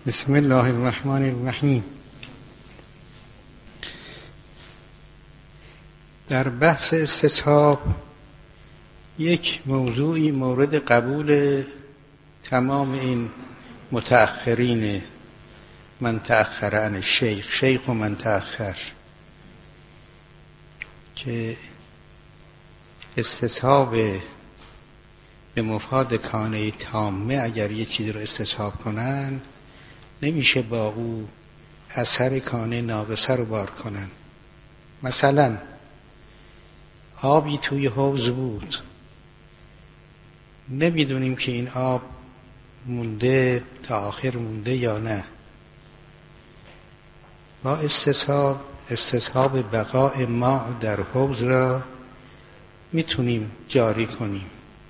بسم الله الرحمن الرحیم. در بحث استصحاب یک موضوعی مورد قبول تمام این متأخرین، من تأخر عن الشیخ، شیخ و من تأخر، که استصحاب به مفاد کانه تامه اگر یه چیزی رو استصحاب کنن نمیشه با او اثر کانه ناقصه رو بار کنن. مثلا آبی توی حوض بود، نمیدونیم که این آب مونده تا آخر مونده یا نه. با استصحاب بقاء ماء در حوض را میتونیم جاری کنیم،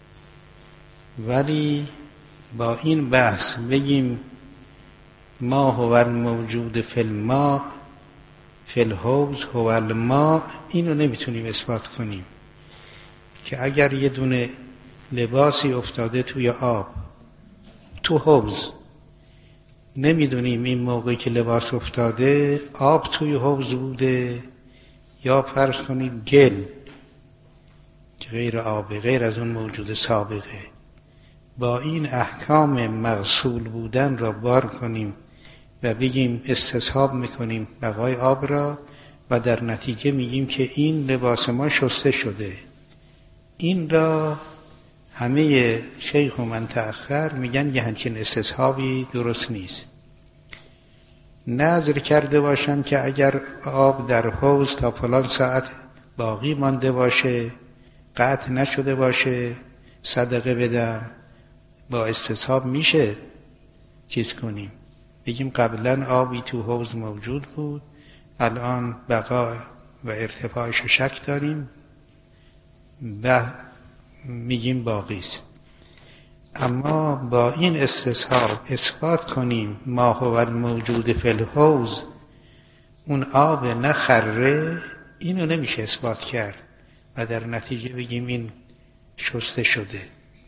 ولی با این بحث بگیم ما هو الموجود فی الماء فی الحوض هو الماء، اینو نمیتونیم اثبات کنیم. که اگر یه دونه لباسی افتاده توی آب تو حوض، نمیدونیم این موقعی که لباس افتاده آب توی حوض بوده یا فرض کنید گل که غیر آبه، غیر از اون موجود سابقه. با این احکام مغسول بودن را بار کنیم و بگیم استصحاب میکنیم بقای آب را و در نتیجه میگیم که این لباس ما شسته شده. این را همه شیخ و من تأخر میگن یه همچین استصحابی درست نیست. نظر کرده باشن که اگر آب در حوض تا فلان ساعت باقی مانده باشه، قطع نشده باشه، صدقه بدم، با استصحاب میشه چیز کنیم، بگیم قبلا آبی تو حوض موجود بود، الان بقا و ارتفاعش شک داریم و میگیم باقی است. اما با این استصحاب اثبات کنیم ما هو الموجود فی الحوض، اون آب نخره، اینو نمیشه اثبات کرد و در نتیجه بگیم این شسته شده.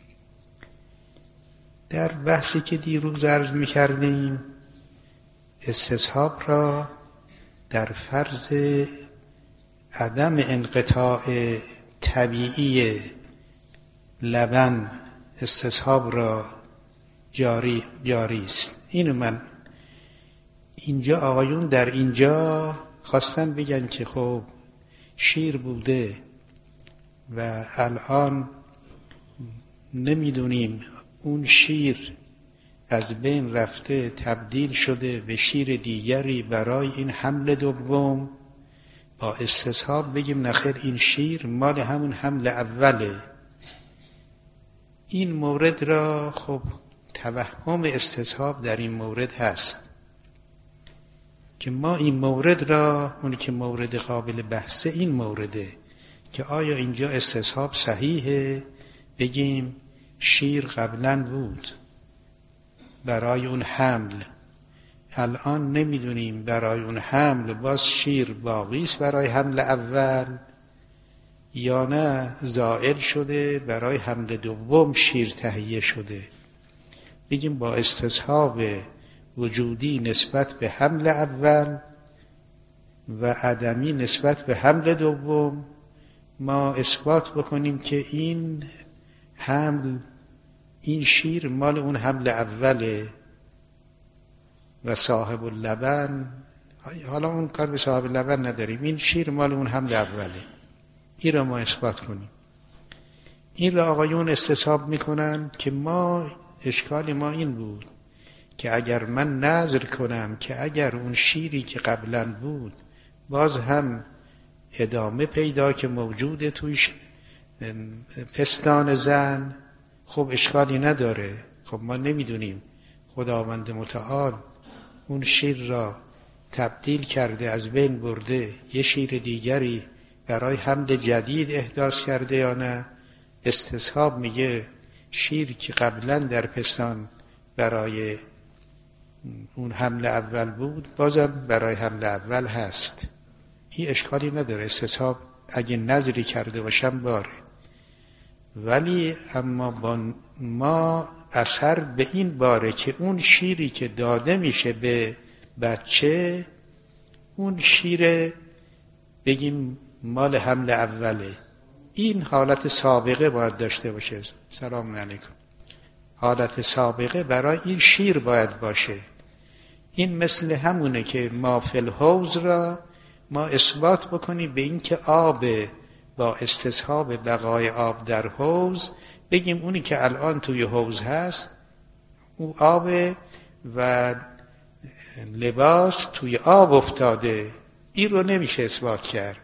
در بحثی که دیروز عرض میکردیم استصحاب را در فرض عدم انقطاع طبیعی لبن استصحاب را جاری است. اینو من اینجا آقایون در اینجا خواستن بگن که خب شیر بوده و الان نمیدونیم اون شیر از بین رفته تبدیل شده به شیر دیگری برای این حمل دوم، با استصحاب بگیم نخیر این شیر مال همون حمل اوله. این مورد را خب توهم استصحاب در این مورد هست که ما این مورد را، اونی که مورد قابل بحثه این مورده که آیا اینجا استصحاب صحیحه، بگیم شیر قبلا بود برای اون حمل، الان نمیدونیم برای اون حمل باز شیر باقی است برای حمل اول یا نه زائل شده برای حمل دوم شیر تهیه شده. بگیم با استصحاب وجودی نسبت به حمل اول و عدمی نسبت به حمل دوم ما اثبات بکنیم که این حمل، این شیر مال اون حمل اوله و صاحب اللبن، حالا اون کار به صاحب اللبن نداریم، این شیر مال اون حمل اوله. این را ما اثبات کنیم. این را آقایون استصحاب میکنن که ما اشکال ما این بود که اگر من نظر کنم که اگر اون شیری که قبلا بود باز هم ادامه پیدا که موجود توی پستان زن، خب اشکالی نداره. خب ما نمیدونیم خداوند متعال اون شیر را تبدیل کرده، از بین برده، یه شیر دیگری برای حمل جدید احداث کرده یا نه. استصحاب میگه شیر که قبلا در پستان برای اون حمل اول بود بازم برای حمل اول هست. این اشکالی نداره. استصحاب اگه نظری کرده باشم باره. ولی اما با ما اثر به این باره که اون شیری که داده میشه به بچه، اون شیر بگیم مال حمل اوله، این حالت سابقه باید داشته باشه. سلام علیکم. حالت سابقه برای این شیر باید باشه. این مثل همونه که ما فی الحوض را ما اثبات بکنیم به این که آب با استصحاب بقای آب در حوض، بگیم اونی که الان توی حوض هست او آب و لباس توی آب افتاده، این رو نمیشه اثبات کرد.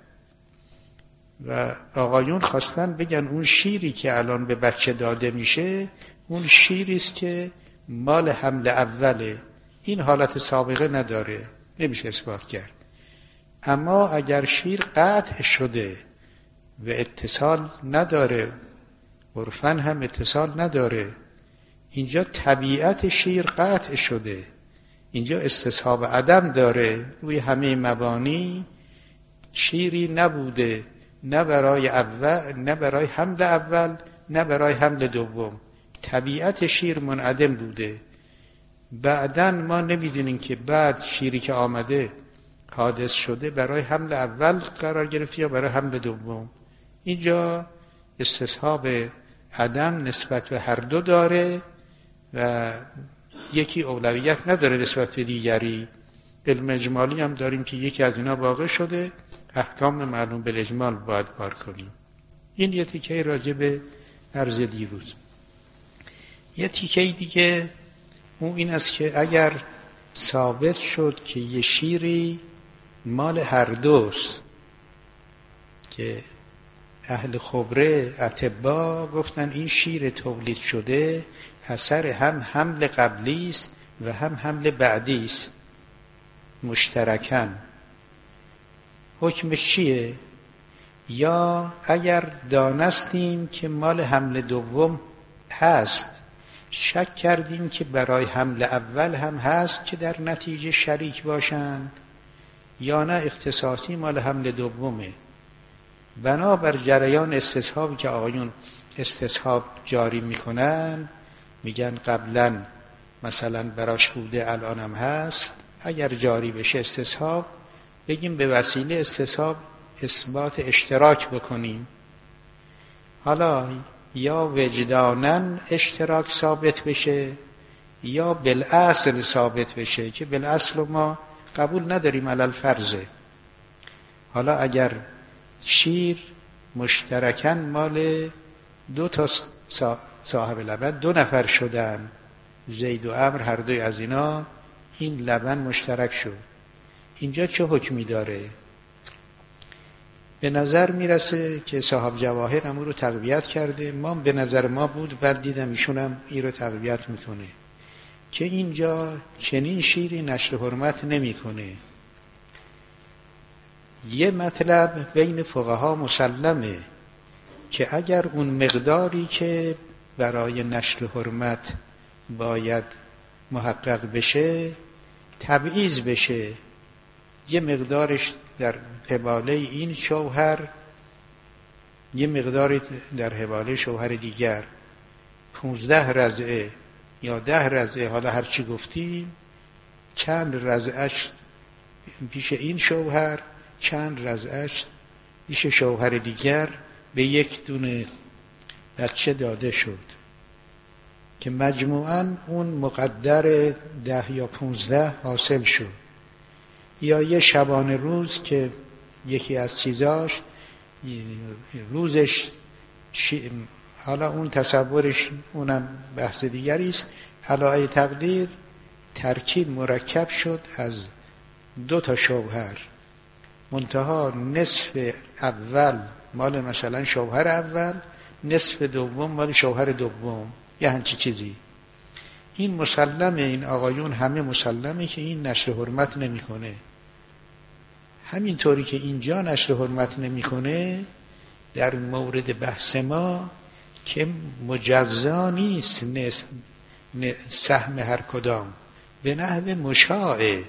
و آقایون خواستن بگن اون شیری که الان به بچه داده میشه اون شیری است که مال حمل اوله، این حالت سابقه نداره، نمیشه اثبات کرد. اما اگر شیر قطع شده و اتصال نداره، عرفاً هم اتصال نداره، اینجا طبیعت شیر قطع شده، اینجا استصحاب عدم داره، روی همه مبانی شیری نبوده، نه برای اول، نه برای حمل اول، نه برای حمل دوم، طبیعت شیر منعدم بوده. بعداً ما نمیدونیم که بعد شیری که آمده حادث شده برای حمل اول قرار گرفته یا برای حمل دوم. اینجا استصحاب عدم نسبت به هر دو داره و یکی اولویت نداره نسبت به دیگری. علم اجمالی هم داریم که یکی از اینا واقع شده، احکام معلوم بالاجمال باید بار کنیم. این یه تیکه راجع به عرض دیروز. یه تیکه دیگه اون این است که اگر ثابت شد که یه شیری مال هر دوست، که اهل خبره اطبا گفتن این شیر تولید شده اثر هم حمل قبلی است و هم حمل بعدی است مشترکاً، حکمش چیه؟ یا اگر دانستیم که مال حمل دوم هست، شک کردیم که برای حمل اول هم هست که در نتیجه شریک باشن، یا نه اختصاصی مال حمل دومه. بنابر جریان استصحابی که آقایون استصحاب جاری میکنن، میگن قبلا مثلا براش بوده الان هم هست، اگر جاری بشه استصحاب، بگیم به وسیله استصحاب اثبات اشتراک بکنیم. حالا یا وجداناً اشتراک ثابت بشه یا بالاصل ثابت بشه، که بالاصل ما قبول نداریم علل فرضه. حالا اگر شیر مشترکاً مال دو تا صاحب لبن، دو نفر شدن، زید و عمرو، هر دوی از اینا این لبن مشترک شد، اینجا چه حکمی داره؟ به نظر میرسه که صاحب جواهر همون رو تقویت کرده، ما به نظر ما بود، بعد دیدم ایشون هم این رو تقویت میکنه که اینجا چنین شیری نشر حرمت نمیکنه. یه مطلب بین فقها مسلمه که اگر اون مقداری که برای نشر حرمت باید محقق بشه تبعیض بشه، یه مقدارش در قباله این شوهر، یه مقداری در قباله شوهر دیگر، 15 رضعه یا 10 رضعه، حالا هر چی گفتیم، چند رضعش پیش این شوهر، چند رضعش پیش شوهر دیگر، به یک دونه بچه داده شد که مجموعاً اون مقدر 10 یا 15 حاصل شد. یا یه شبانه روز که یکی از چیزاش روزش حالا اون تصورش اونم بحث دیگری است، علاوه تقدیر ترکیب مرکب شد از 2 تا شوهر، منتها نصف اول مال مثلا شوهر اول، نصف دوم مال شوهر دوم، یه همچی چیزی. این مسلمه، این آقایون همه مسلمه که این نشر حرمت نمیکنه. همینطوری که اینجا نشر حرمت نمیکنه در مورد بحث ما که مجزا نیست سهم هر کدام، به نحو مشاعه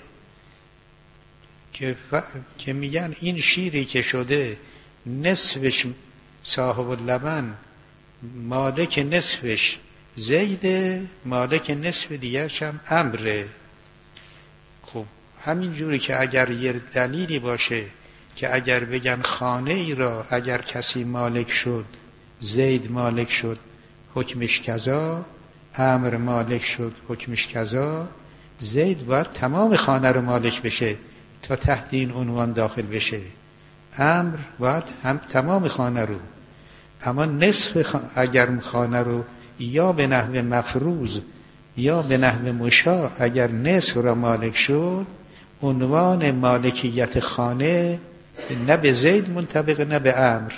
که میگن این شیری که شده نصفش صاحب اللبن مالک نصفش زیده، مالک نصف دیگرش هم عمره. خب همین جوری که اگر یه دلیلی باشه که اگر بگن خانه ای را اگر کسی مالک شد، زید مالک شد حکمش کذا، عمر مالک شد حکمش کذا، زید باید تمام خانه رو مالک بشه تا تحت این عنوان داخل بشه، عمر باید هم تمام خانه رو. اما نصف اگر خانه رو یا به نحو مفروض یا به نحو مشاع اگر نصف را مالک شد، عنوان مالکیت خانه نه به زید منطبق نه به عمر.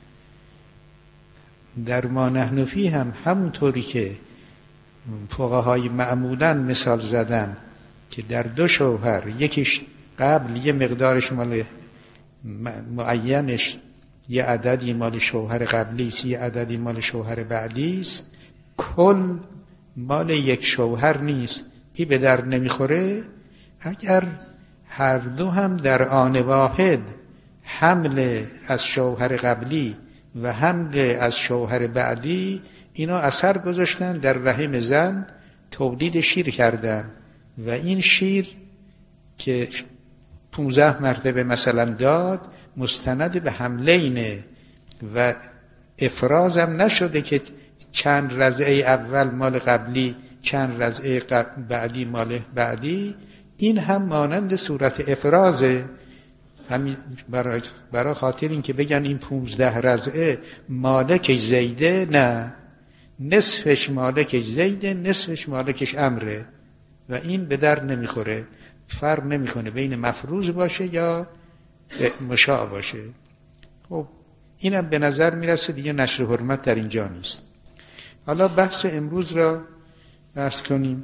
در ما نحن فیه هم همونطوری که فقهای معمولاً مثال زدن که در دو شوهر یکیش قبل یه مقدارش مال معینش یه عددی مال شوهر قبلی است، یه عددی مال شوهر بعدی است، کل مال یک شوهر نیست، این به در نمیخوره. اگر هر دو هم در آن واحد حمل از شوهر قبلی و حمل از شوهر بعدی اینا اثر گذاشتن در رحم زن، تولید شیر کردن و این شیر که 15 مرتبه مثلا داد مستند به حملینه و افراز هم نشده که چند رضعه اول مال قبلی چند رضعه بعدی مال بعدی. این هم مانند صورت افرازه، همین برای خاطر این که بگن این 15 رضعه مالک زیده، نه، نصفش مالک زیده نصفش مالکش امره و این به در نمیخوره، فرق نمیکنه بین مفروض باشه یا مشاع باشه. خب اینم به نظر میرسه دیگه نشر حرمت در اینجا نیست. حالا بحث امروز را بحث کنیم.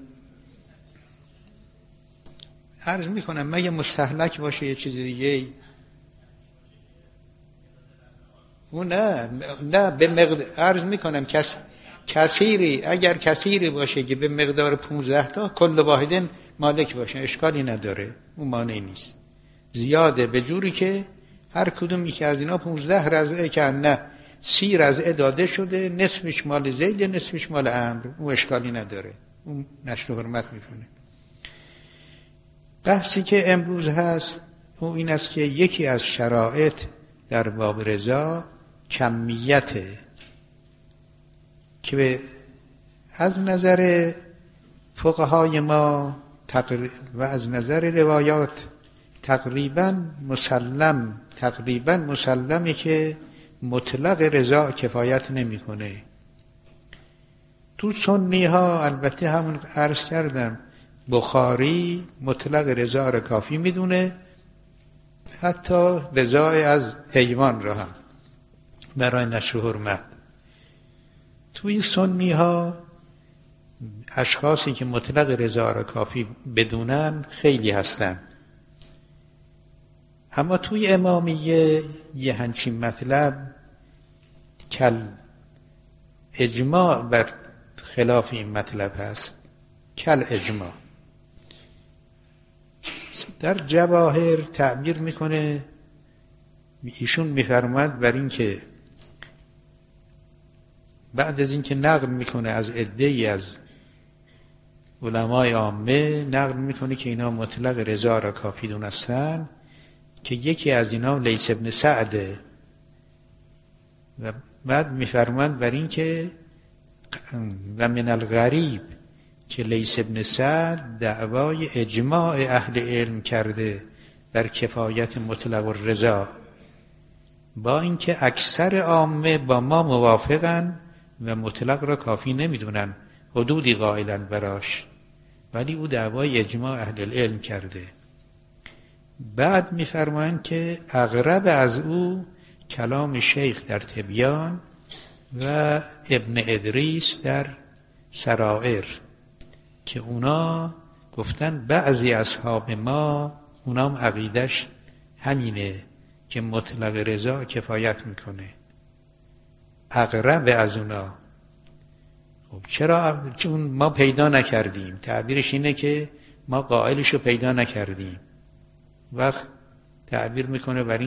عرض میکنم مگه مستهلک باشه یه چیز دیگه؟ او نه به مقدار عرض میکنم کثیری، اگر کثیری باشه که به مقدار 15 تا کل واحدن مالک باشه اشکالی نداره، اون مانعی نیست. زیاده به جوری که هر کدوم یکی از اینا 15 رضعه که نه 30 رضعه داده شده، نصفش مال زید نصفش مال عمرو، اون اشکالی نداره، اون نشر حرمت میکنه. بحثی که امروز هست او این است که یکی از شرایط در باب رضا کمیته که از نظر فقهای ما و از نظر روایات تقریبا مسلمه که مطلق رضا کفایت نمیکنه. تو سنی ها البته همون عرض کردم بخاری مطلق رضا را کافی میدونه، حتی رضا از حیوان را هم برای نشر حرمت. توی سنی ها اشخاصی که مطلق رضا را کافی بدونن خیلی هستن، اما توی امامیه یه همچین مطلب کل اجماع بر خلاف این مطلب هست، کل اجماع. در جواهر تعبیر میکنه، ایشون میفرماد بر این که بعد از این که نقل میکنه از عده‌ای از علمای عامه، نقل میکنه که اینا مطلق رضا را کافی دونستن، که یکی از اینا لیث ابن سعده و بعد میفرماد بر این که و من الغریب که لیث ابن سعد دعوای اجماع اهل علم کرده بر کفایت مطلق الرضا، با اینکه اکثر عامه با ما موافقن و مطلق را کافی نمیدونن، حدودی قائلن براش، ولی او دعوای اجماع اهل علم کرده. بعد میفرمایند که اقرب از او کلام شیخ در تبیان و ابن ادریس در سرائر که اونا گفتن بعضی اصحاب ما اونام عقیدش همینه که مطلق رضا کفایت میکنه، اقرب از اونا. خب چرا؟ چون ما پیدا نکردیم، تعبیرش اینه که ما قائلشو پیدا نکردیم، وقت تعبیر میکنه بر این که این اقرب از اوست. حالا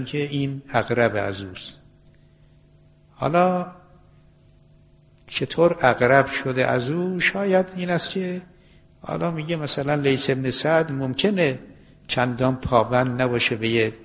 چطور اقرب شده از او؟ شاید این است که حالا میگه مثلا لیث بن سعد ممکنه چندان پابند نباشه به یه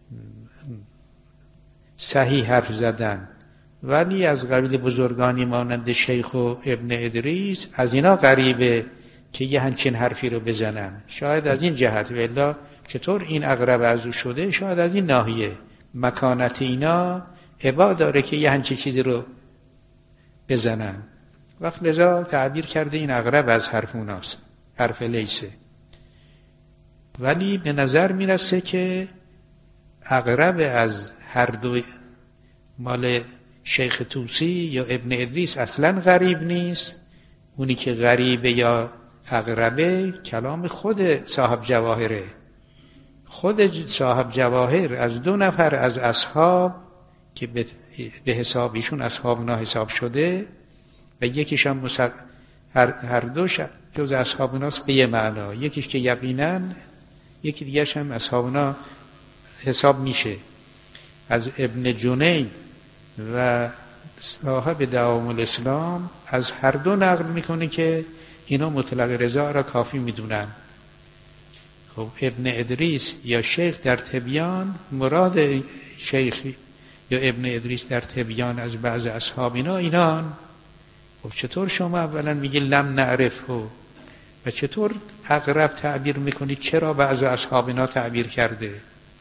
صحیح حرف زدن، ولی از قبیل بزرگانی مانند شیخ و ابن ادریس از اینا غریبه که یه همچین حرفی رو بزنن. شاید از این جهت. والا چطور این اقرب از او شده؟ شاید از این ناحیه مکانت اینا ابا داره که یه همچین چیزی رو بزنن. وقت لذا تعبیر کرده این اقرب از حرف اوناست، حرف لیثه. ولی به نظر میرسه که اقرب از هر دو مال شیخ طوسی یا ابن ادریس اصلا غریب نیست. اونی که غریبه یا اقربه کلام خود صاحب جواهره. خود صاحب جواهر از 2 نفر از اصحاب که به حساب ایشون اصحابنا حساب شده و یکیش هم هر دوش جز اصحابناست به یه معنا، یکیش که یقینا، یکی دیگرش هم اصحابنا حساب میشه. از ابن جنید و صاحب دوام الاسلام از هر دو نقل میکنه که اینا مطلق رضا را کافی میدونن. خب ابن ادریس یا شیخ در تبیان، مراد شیخ یا ابن ادریس در تبیان از بعض اصحاب اینان. خب چطور شما اولا میگی لم نعرفه و چطور اقرب تعبیر میکنی؟ چرا بعض اصحابنا تعبیر کرده؟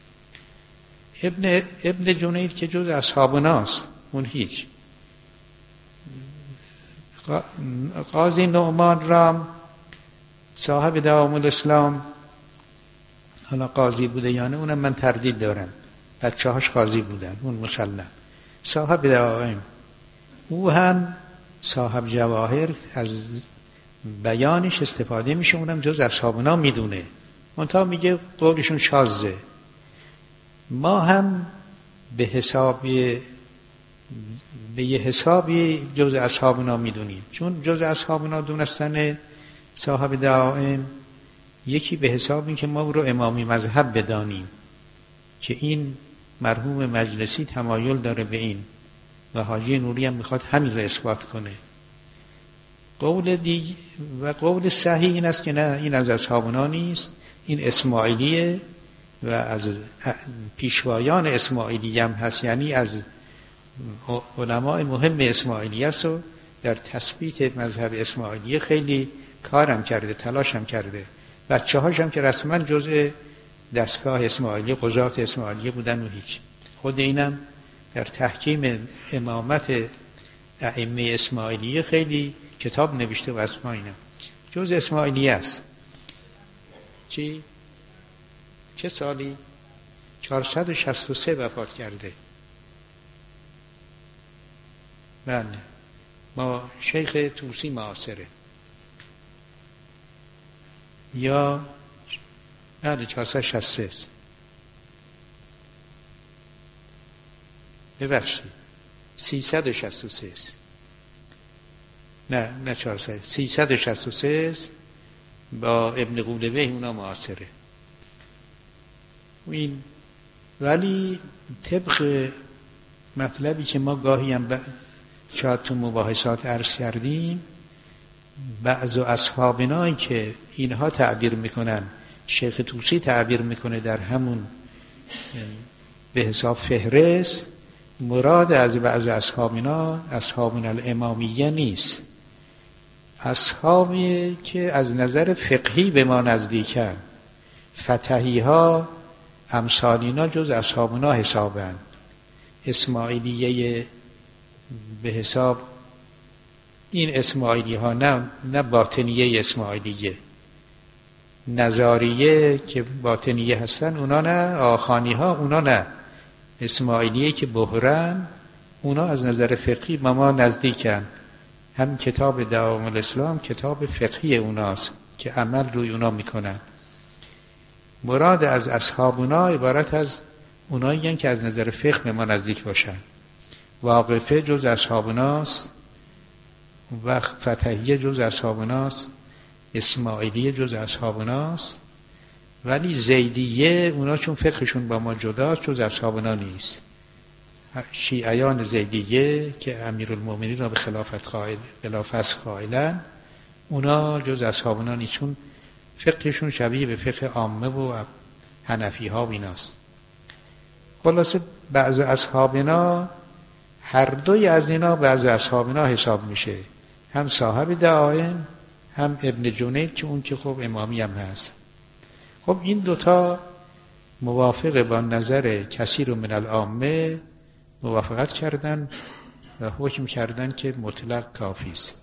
ابن جنید که جز اصحابناست، اون هیچ. قاضی نعمان رام صاحب دوام الاسلام، حالا قاضی بوده یا نه اونم من تردید دارم، بچه‌هاش قاضی بودن، اون مسلم. صاحب دوام او هم صاحب جواهر از بیانش استفاده میشه، اونم جز اصحابنا میدونه، منتها میگه قولشون شاذه. ما هم به یه حسابی جز اصحابنا میدونیم، چون جز اصحابنا دونستن صاحب دعائم یکی به حساب این که ما رو امامی مذهب بدانیم که این مرحوم مجلسی تمایل داره به این و حاجی نوری هم میخواد همین رو اثبات کنه. قول صحیح این است که نه، این از اصحابنا نیست، این اسماعیلیه و از پیشوایان اسماعیلی هم هست، یعنی از علماء مهم اسماعیلی است و در تثبیت مذهب اسماعیلی خیلی کارم کرده، تلاشم کرده. بچه هاشم که رسما جزء دستگاه اسماعیلی، قضات اسماعیلی بودن و هیچ. خود اینم در تحکیم امامت ائمه اسماعیلی خیلی کتاب نوشته و اسما اینم جزء اسماعیلی است. چه سالی؟ 463 وفات کرده. بله، ما شیخ طوسی معاصره. یا بله 463 ببخشید 363 نه 363 با ابن قولبه اونا معاصره. این ولی طبق مطلبی که ما گاهی هم شاید تو مباحثات عرض کردیم، بعض اصحابنایی که اینها تعبیر میکنن، شیخ طوسی تعبیر میکنه در همون به حساب فهرست، مراد از بعض اصحابنا اصحابنا الامامیه نیست، اصحابی که از نظر فقهی به ما نزدیکن. فتحی ها امثالینا جز اصحابنا حسابن. اسماعیلیه به حساب این اسماعیلی ها نه باطنیه اسماعیلیه، نظاریه که باطنیه هستن اونا نه، آخانی ها اونا نه، اسماعیلیه که بحرن اونا از نظر فقهی با ما نزدیکن. هم کتاب دوام الاسلام کتاب فقهی اوناست که عمل روی اونا میکنن. مراد از اصحابونا عبارت از اونایی که از نظر فقه به ما نزدیک باشن. واقفه جز اصحابوناست، وقت فتحیه جز اصحابوناست، اسماعیلیه جز اصحابوناست، ولی زیدیه اونا چون فقهشون با ما جداست جز اصحابونا نیست. شیعیان زیدیه که امیرالمومنین را به خلافت قائلن، اونا جز اصحابنا نیستون، فقهشون شبیه به فقه عامه و حنفی ها و ایناست. خلاصه بعض اصحابنا، هر دوی از اینا بعض اصحابنا حساب میشه، هم صاحب دعائم هم ابن جنید که اون که خب امامی هم هست. خب این دوتا موافق با نظر کثیر من العامه موافقت کردن و حکم کردن که مطلق کافی است.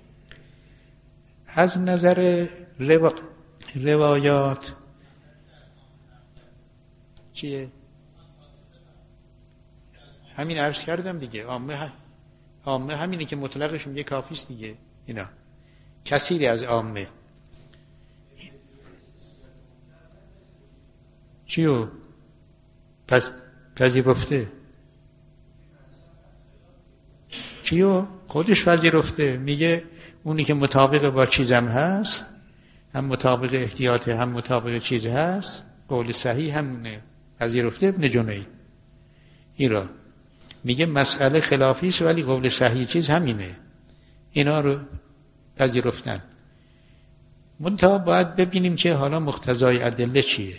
از نظر روایات چیه؟ همین عرض کردم دیگه، عامه همینه که مطلقش میگه کافی است دیگه. اینا کثیری از عامه چیو پس پذیرفته، چیو خودش پذیرفته، میگه اونی که مطابق با چیزم هست، هم مطابق احتیاط هم مطابق چیز هست، قول صحیح همونه، پذیرفته ابن جنید. این را میگه مسئله خلافی است ولی قول صحیح چیز همینه، اینا رو پذیرفتن. منتها باید ببینیم که حالا مقتضای ادله چیه.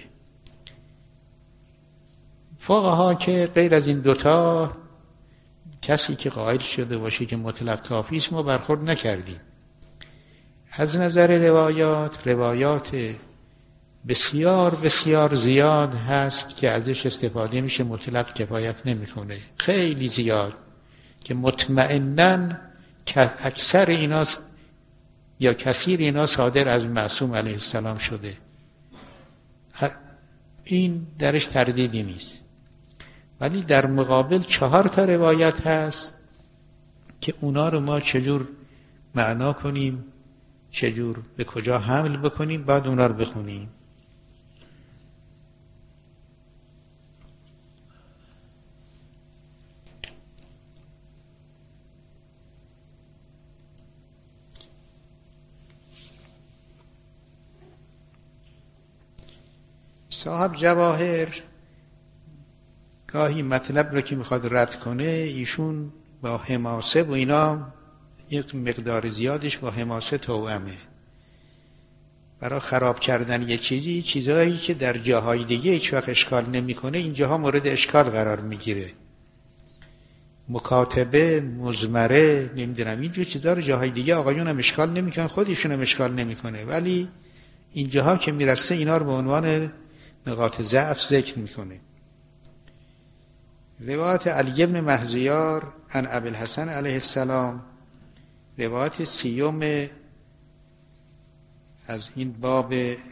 فقها که غیر از این دوتا کسی که قائل شده باشه که مطلق کافی است ما برخورد نکردیم. از نظر روایات بسیار بسیار زیاد هست که ازش استفاده میشه، مطلق کفایت نمیکنه، خیلی زیاد، که مطمئناً اکثر اینا یا کثیر اینا صادر از معصوم علیه السلام شده، این درش تردیدی نیست. ولی در مقابل 4 روایت هست که اونا رو ما چجور معنا کنیم، چجور به کجا حمل بکنیم، بعد اونا رو بخونیم. صاحب جواهر گاهی مطلب رو که میخواد رد کنه، ایشون با حماسه و اینا یک مقدار زیادش با حماسه توأمه، برای خراب کردن یه چیزایی که در جاهای دیگه هیچ وقت اشکال نمیکنه، اینجاها مورد اشکال قرار میگیره. مکاتبه، مزمره، نمیدونم اینجور چیزا رو جاهای دیگه آقایون هم اشکال نمیکنن، خودشون هم اشکال نمیکنه، ولی اینجاها که میرسه اینا رو به عنوان نقاط ضعف ذکر میکنه. روایت علی بن مهزیار عن ابوالحسن علیه السلام، روایت 30 از این باب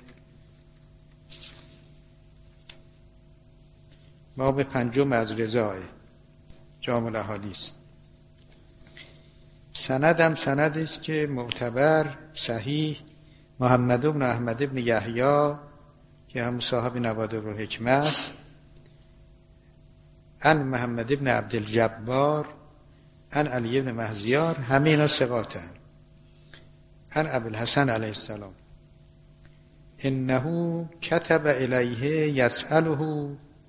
5 از رضا جامع الاحادیث. سندم سند است که معتبر صحیح، محمد بن احمد بن یحیی که هم صاحب نوادر الحکمه است، ان محمد بن عبدالجبار ان علی بن مهزیار، همه اینا ثقاتن، ان ابوالحسن علیه السلام انه کتب الیه یسأله،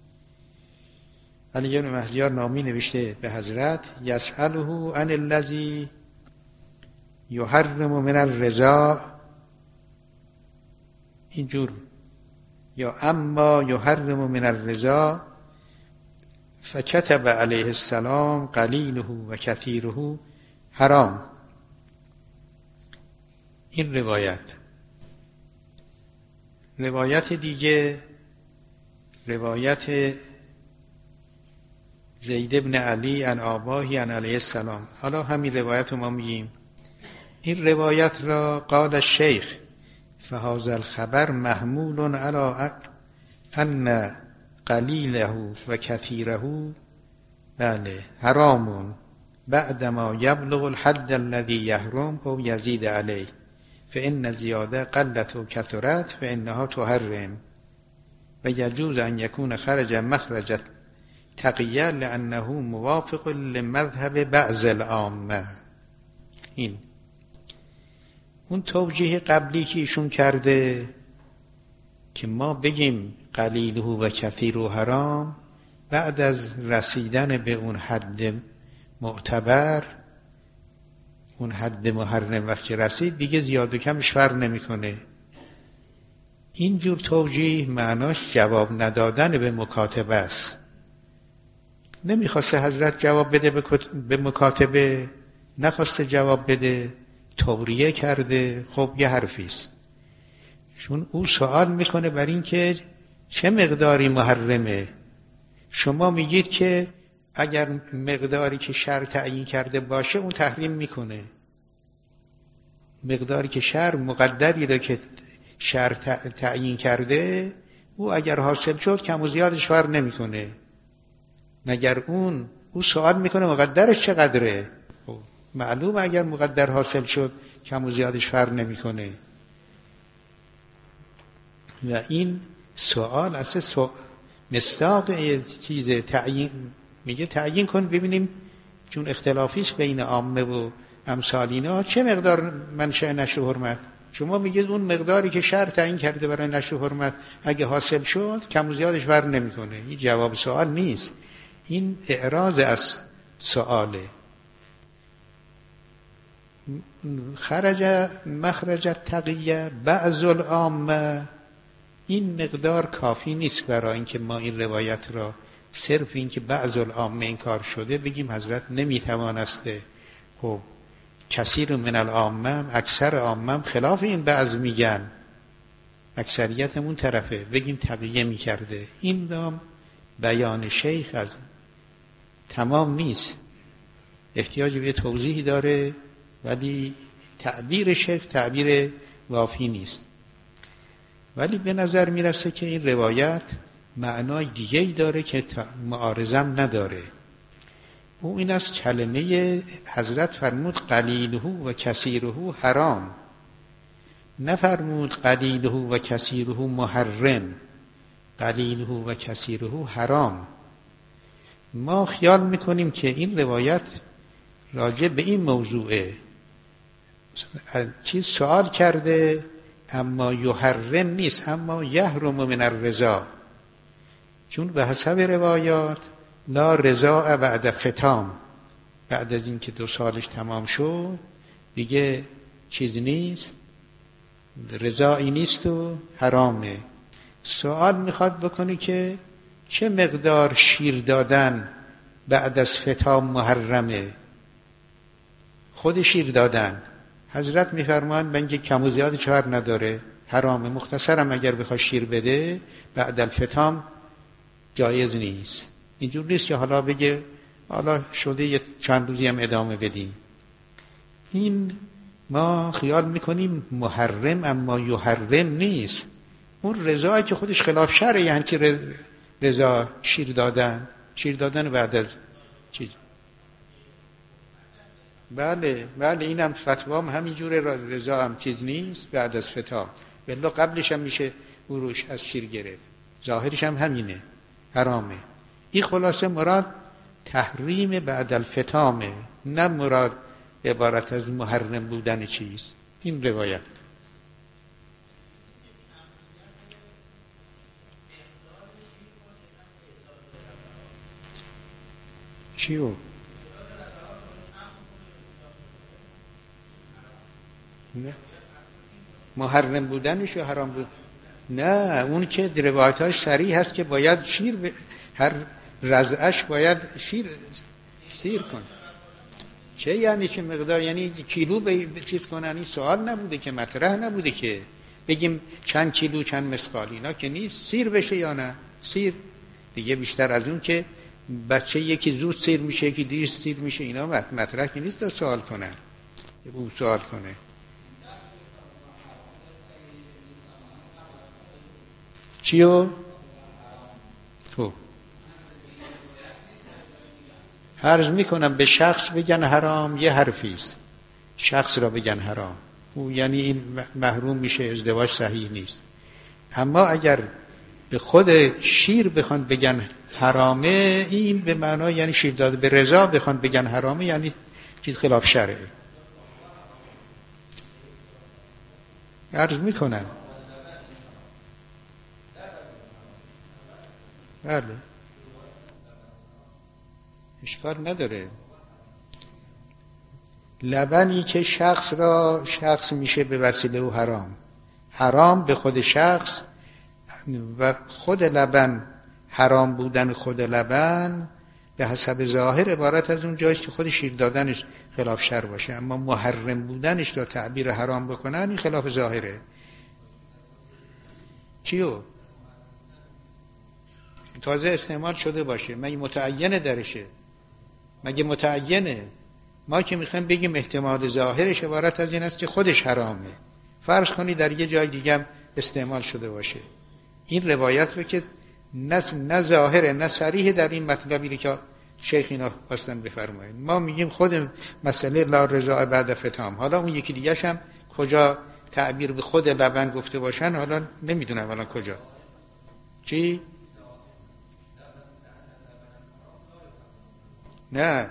علی بن مهزیار نامی نوشته به حضرت، یسأله عن الذی یحرم من الرضا، اینجور، یا اما یحرم من الرضا فکتب علیه السلام قلیله و کثیره حرام. این روایت دیگه، روایت زید بن علی عن آباهی عن علیه السلام. حالا همین روایت رو ما میگیم. این روایت را قال الشیخ فهذا الخبر محمول علی ان قلیله و کثیره بله حرام بعدما یبلغ الحد الذي يحرم او یزید علیه فإن زیاده قلت و کثرت فإنها تحرم و یجوز ان یکون خرج مخرج تقیه لأنه موافق لمذهب بعض العامه. این اون توجیه قبلی که ایشون کرده که ما بگیم قلیله و کثیر و حرام، بعد از رسیدن به اون حد معتبر، اون حد محرم وقتی رسید دیگه زیاد و کمش فرق نمیکنه. اینجور توجیه معناش جواب ندادن به مکاتبه است. نمیخواسته حضرت جواب بده به مکاتبه، نخواسته جواب بده، توریه کرده. خب یه حرفیست، چون او سوال میکنه بر این که چه مقداری محرمه. شما میگید که اگر مقداری که شرع تعیین کرده باشه اون تحریم میکنه. مقداری که شرع مقدری را که شرع تعیین کرده او اگر حاصل شد کم و زیادش فرق نمیکنه. مگر او سوال میکنه مقدرش چقدره؟ معلوم اگر مقدر حاصل شد کم و زیادش فرق نمیکنه. و این سوال اصلا مصداق چیز تعیین، میگه تعیین کن ببینیم، چون اختلافیست بین عامه و امثال اینا، چه مقدار منشأ نشر و حرمت. شما میگید اون مقداری که شرع تعیین کرده برای نشر و حرمت اگه حاصل شد کم و زیادش فرق نمیکنه. این جواب سوال نیست، این اعراض از سواله. خرج مخرج التقیه بعض العامه، این مقدار کافی نیست برای اینکه ما این روایت را صرف این که بعض العامه این کار شده بگیم حضرت نمیتوانسته. خب کثیر من العامه، اکثر عامه خلاف این بعض میگن، اکثریتمون طرفه، بگیم تقیه میکرده. این نام بیان شیخ از تمام نیست، احتیاج به توضیحی داره، ولی تعبیر شیخ تعبیر وافی نیست. ولی به نظر میرسه که این روایت معنای دیگه‌ای داره که معارضم نداره. او این از کلمه حضرت فرمود قلیله و کثیره حرام، نفرمود قلیله و کثیره محرم. قلیله و کثیره حرام. ما خیال میکنیم که این روایت راجع به این موضوعه، چیز سوال کرده اما یحرم نیست، اما یحرم من الرضا، چون به حسب روایات لا رضا بعد فتام، بعد از اینکه 2 سالش تمام شد دیگه چیز نیست، رضایی نیست و حرامه. سوال میخواد بکنی که چه مقدار شیر دادن بعد از فتام محرمه؟ خود شیر دادن حضرت میفرمان بنگ کم و زیاد چهار نداره، حرامه. مختصرم اگر بخواد شیر بده بعد الفتام جایز نیست. اینجور نیست که حالا بگه حالا شده یه چند روزی هم ادامه بدیم. این ما خیال میکنیم محرم اما یحرم نیست. اون رضایی که خودش خلاف شرعه، یعنی چی رضا؟ شیر دادن بعد از چیز. بله اینم فتوام همینجوره، رضا هم چیز نیست بعد از فتا، بلا قبلش هم میشه بروش از شیر گرفت، ظاهرش هم همینه، حرامه. این خلاصه مراد تحریم بعد الفتامه، نه مراد عبارت از محرم بودن چیز. این روایت چیو؟ نه محرم بودنش یا حرام بود؟ نه، اون که روایت‌هاش صریح هست که باید شیر هر رضعش باید سیر کن. چه یعنی چه مقدار؟ یعنی کیلو به چیز کنن؟ این سوال نبوده که، مطرح نبوده که بگیم چند کیلو چند مسقال، اینا که نیست. سیر بشه یا نه سیر دیگه، بیشتر از اون که بچه یکی زود سیر میشه یکی دیر سیر میشه، اینا مطرح که نیست سوال کنن، او سوال کنه. چیو؟ خب عرض میکنم به شخص بگن حرام یه حرفیست، شخص را بگن حرام او یعنی این محروم میشه، ازدواج صحیح نیست. اما اگر به خود شیر بخوان بگن حرامه، این به معنای یعنی شیر داده به رضا بخوان بگن حرامه، یعنی چیز خلاف شرعه. عرض میکنم بله اشکال نداره. لبنی که شخص میشه به وسیله او حرام به خود شخص و خود لبن، حرام بودن خود لبن به حسب ظاهر عبارت از اون جاییست که خود شیر دادنش خلاف شر باشه، اما محرم بودنش رو تعبیر حرام بکنن این خلاف ظاهره. چیو؟ تازه استعمال شده باشه، مگه متعینه درشه؟ مگه متعینه؟ ما که میخوایم بگیم احتمال ظاهرش عبارت از این است که خودش حرامه. فرض کنی در یه جای دیگه استعمال شده باشه. این روایت رو که نه ظاهره نه صریح در این مطلبی که شیخ اینا خواستن بفرمایید. ما میگیم خود مسئله لا رضا بعد فتام. حالا اون یکی دیگه‌ش هم کجا تعبیر به خود لبن گفته باشن حالا نمیدونم الان کجا. چی؟ نه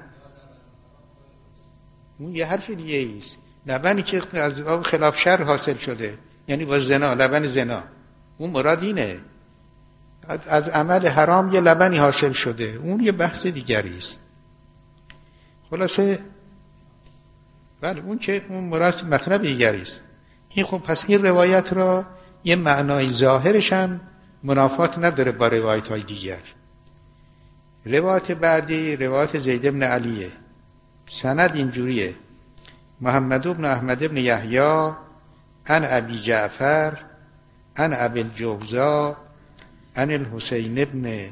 اون یه حرف دیگه ایست. لبنی که از آب خلاف شر حاصل شده، یعنی با زنا، لبن زنا، اون مراد اینه. از عمل حرام یه لبنی حاصل شده، اون یه بحث دیگری است. خلاصه بله اون که اون مراد مطلب دیگری است. این خب پس این روایت را یه معنای ظاهرش هم منافات نداره با روایت های دیگر. روایت بعدی روایت زید بن علیه. سند اینجوریه: محمد بن احمد بن یحیی عن ابی جعفر عن ابی الجوزا عن الحسین بن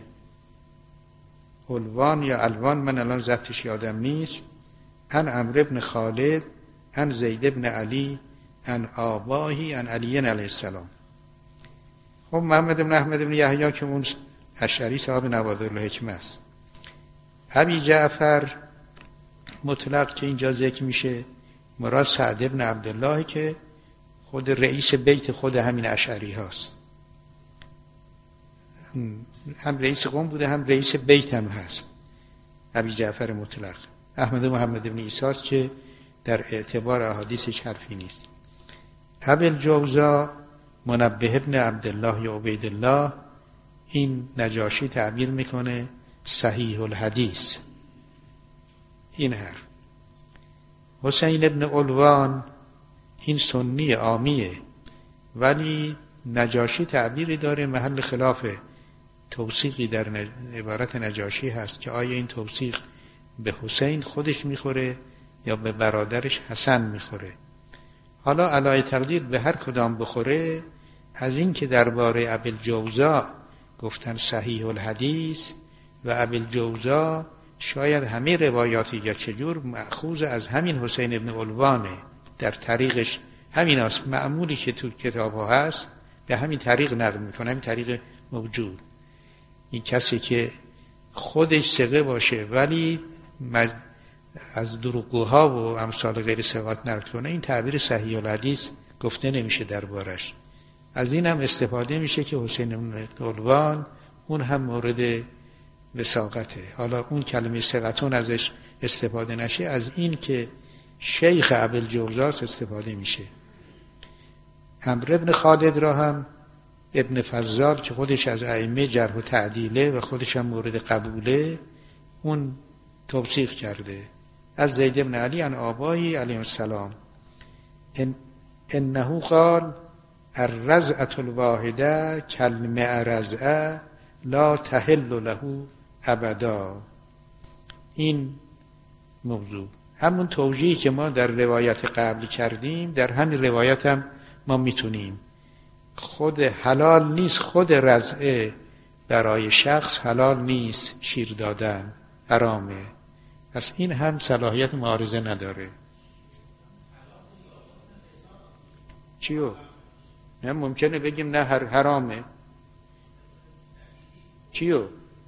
علوان یا الوان، من الان ضبطش یادم نیست، عن عمرو بن خالد عن زید بن علی عن آباهی عن علی علیه السلام. خب محمد بن احمد بن یحیی که اون اشعری صاحب نوادر الحکمه است. ابی جعفر مطلق که اینجا ذکر میشه مراد سعد بن عبدالله که خود رئیس بیت خود همین اشعری هاست. هم رئیس قوم بوده هم رئیس بیت هم هست. ابی جعفر مطلق احمد محمد بن عیسی که در اعتبار احادیثش حرفی نیست. ابی الجوزا منبه ابن عبدالله یا عبیدالله، این نجاشی تعبیر میکنه صحیح الحدیث. این حرف حسین ابن علوان این سنی عامیه، ولی نجاشی تعبیری داره محل خلاف توثیقی در عبارت نجاشی هست که آیا این توثیق به حسین خودش میخوره یا به برادرش حسن میخوره. حالا علای تقدیر به هر کدام بخوره، از این که درباره ابی الجوزا گفتن صحیح الحدیث و ابی الجوزا شاید همه روایاتی یا چجور مأخوذ از همین حسین ابن علوانه، در طریقش همین است، معمولی که تو کتاب ها هست به همین طریق نقل میکنه، همین طریق موجود. این کسی که خودش ثقه باشه ولی از دروغگوها و امثال غیر ثقات نقل کنه، این تعبیر صحیح الحدیث گفته نمیشه دربارش. از این هم استفاده میشه که حسین ابن علوان اون هم مورد وثاقته. حالا اون کلمه ثقتون ازش استفاده نشه، از این که شیخ ابی الجوزا استفاده میشه. عمرو بن خالد را هم ابن فضال که خودش از ائمه جرح و تعدیله و خودش هم مورد قبوله، اون توثیق کرده از زید بن علی عن آبایی علیه السلام انه قال الرزعة الواحده کالمئة رزعه لا تحل له ابدا. این موضوع همون توجیهی که ما در روایت قبلی کردیم در همین روایت هم ما میتونیم. خود حلال نیست، خود رزعه برای شخص حلال نیست، شیر دادن حرامه. پس این هم صلاحیت معارضه نداره. چیو؟ نه ممکنه بگیم نه حرامه. چیو؟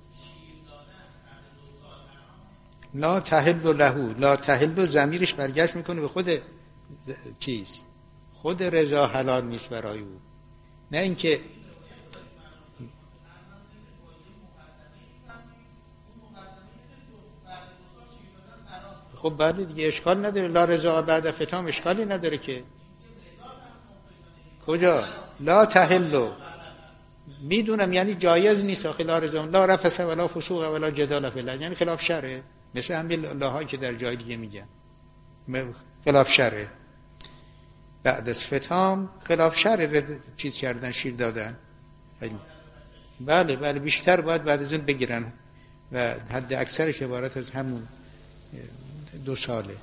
لا تحل له، لا تحل ضمیرش برگشت میکنه به خود چیز، خود رضا حلال نیست برای او، نه اینکه خب بعد دیگه اشکال نداره. لا رضا بعد فتام اشکالی نداره که. کجا؟ لا تحل میدونم یعنی جایز نیست. آخه لا رضا لا رفث ولا فسوق ولا جدال فی الله، یعنی خلاف شرعه. مثل همین لاهایی که در جای دیگه میگن خلاف شرعه. بعد از فتام خلاف شرع چیز کردن، شیر دادن. بله بیشتر باید بعد از اون بگیرن و حد اکثرش عبارت از همون 2 ساله.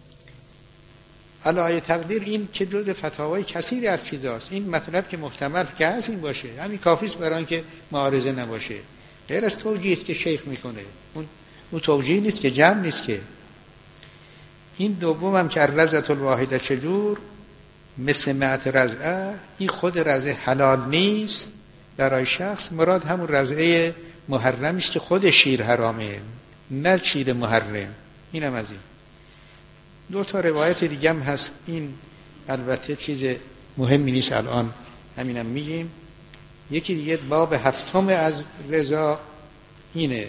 علایه تقدیر این که جزء فتاوای کثیری از چیزاست. این مطلب که محتمل که هست این باشه، همین کافیست برای اینکه معارضه نباشه. غیر از توجیهی است که شیخ میکنه، اون توجیه نیست که جمع نیست که. این دوم هم که الرزة الواحده چجور مثل معت رزعه، این خود رزعه حلال نیست برای شخص، مراد همون رزعه محرم است که خود شیر حرامه، نه شیر محرم. اینم از این. 2 تا روایت دیگه هم هست. این البته چیز مهمی نیست الان، همینم میگیم. یکی دیگه باب 7 از رضا اینه،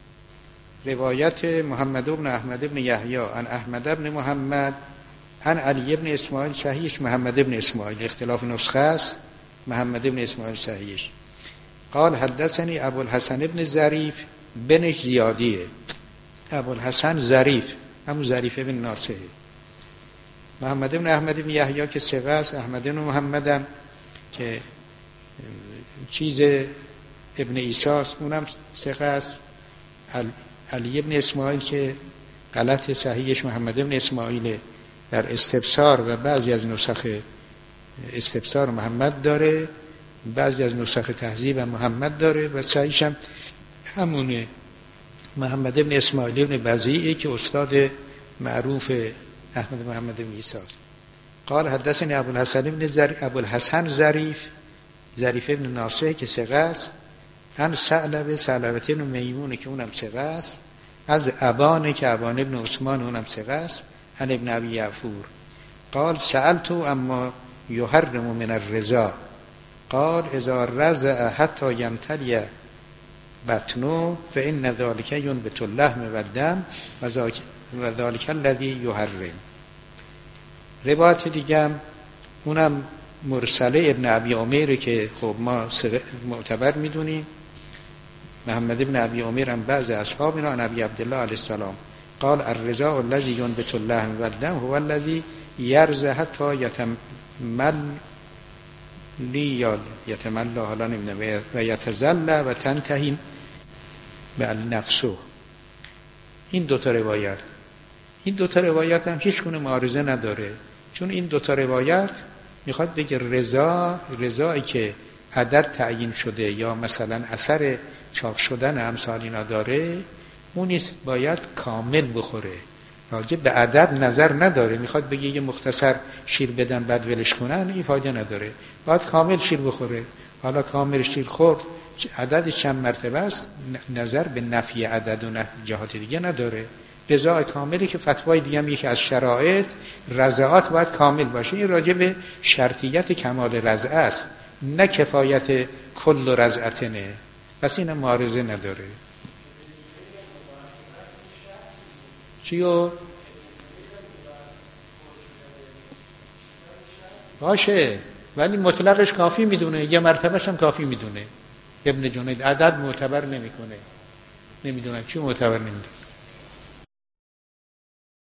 روایت محمد بن احمد بن یحیی عن احمد بن محمد عن علی بن اسماعیل صحیحش محمد بن اسماعیل، اختلاف نسخه است، محمد بن اسماعیل صحیحش. قال حدثني ابو الحسن بن ظریف بنش زیادیه، ابو الحسن ظریف همون ظریف بن ناصحه. محمد بن احمد بن یحیی که ثقه است، احمد بن محمد هم که چیز ابن عیسی است اونم ثقه است. علی بن اسماعیل که غلط صحیحش محمد بن اسماعیل در استبصار و بعضی از نسخ استبصار محمد داره، بعضی از نسخ تهذیب محمد داره و صحیحش هم همونه، محمد بن اسماعیل بن بزیعی که استاد معروف احمد محمد بن عیسی. قال حدثني ابو الحسن ظریف بن ناصح که ثقه است، عن ثعلبه بن میمون که اونم ثقه است، از ابان که ابان ابن عثمان اونم ثقه است، عن ابن ابی یعفور قال سألت اما یحرم من الرضا قال اذا رضع حتى يمتلئ بطنه فإن ذلك ينبت اللحم والدم و ذلك الذي يحرم. روایت دیگه اونم مرسله ابن ابی عمر که خب ما معتبر میدونیم. محمد ابن ابی عمر هم بعض اصحاب اینا عن ابی عبدالله علیه السلام قال الرضاع الذي ينبت اللحم والدم هو الذي يرضع حتى يتملى حالا نمیدونم و یتزلى و تنتهی به نفسه. این 2 تا روایت، این 2 تا روایت هم هیچ گونه معارضه نداره، چون این 2 تا روایت میخواد بگه رضایی که عدد تعیین شده یا مثلا اثر چاق شدن امثال اینا داره، اون نیست باید کامل بخوره، راجع به عدد نظر نداره. میخواد بگه یه مختصر شیر بدن بعد ولش کنن، این فایده نداره، باید کامل شیر بخوره. حالا کامل شیر خورد عدد چند مرتبه است، نظر به نفی عدد و نفی جهات دیگه نداره. رضای کاملی که فتوای دیگه هم یکی از شرایط رضاعات باید کامل باشه. این راجع به شرطیت کمال رضع است، نه کفایت کل رضعتنه، پس این معارضه نداره. چیو؟ باشه ولی مطلقش کافی میدونه، یه مرتبهش هم کافی میدونه. ابن جنید عدد معتبر نمیکنه، نمیدونم چی معتبر نمیدونه.